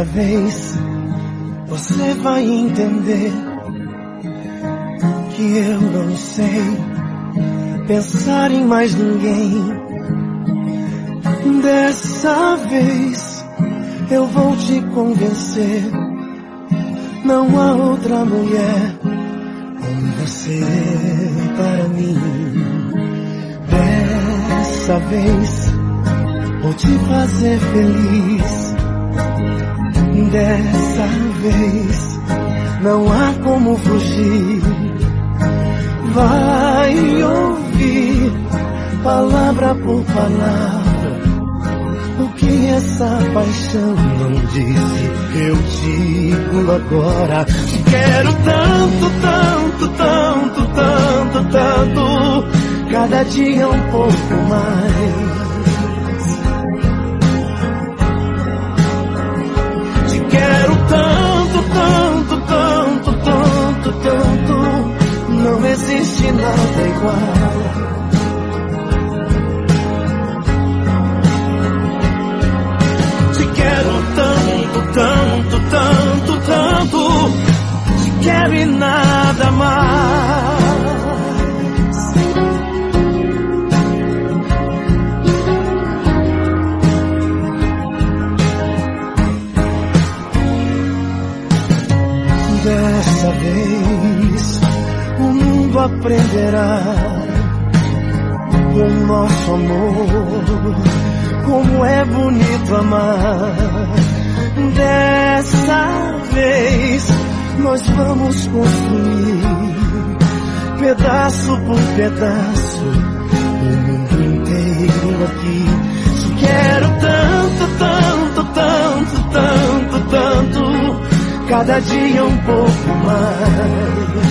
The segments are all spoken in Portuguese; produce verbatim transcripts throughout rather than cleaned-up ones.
Dessa vez você vai entender que eu não sei pensar em mais ninguém. Dessa vez eu vou te convencer, não há outra mulher como você para mim. Dessa vez vou te fazer feliz. Dessa vez não há como fugir. Vai ouvir palavra por palavra o que essa paixão não disse. Eu digo agora: te quero tanto, tanto, tanto, tanto, tanto, cada dia um pouco mais. Te quero tanto, tanto, tanto, tanto, tanto, não existe nada igual. Tanto, tanto, tanto, te quero e nada mais. Dessa vez o mundo aprenderá com o nosso amor como é bonito amar. Dessa vez nós vamos construir pedaço por pedaço o mundo inteiro aqui. Te quero tanto, tanto, tanto, tanto, tanto, cada dia um pouco mais.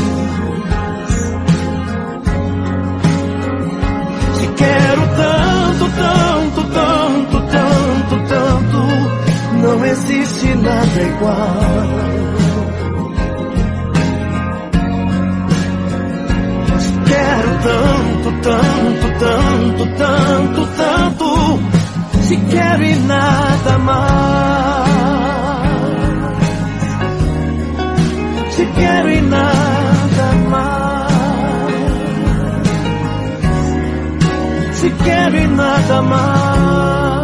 Te quero tanto, tanto, tanto, tanto, tanto, não existe nada igual. Te quero tanto, tanto, tanto, tanto, tanto, te quero e nada mais. Te quero e nada mais. Te quero e nada mais.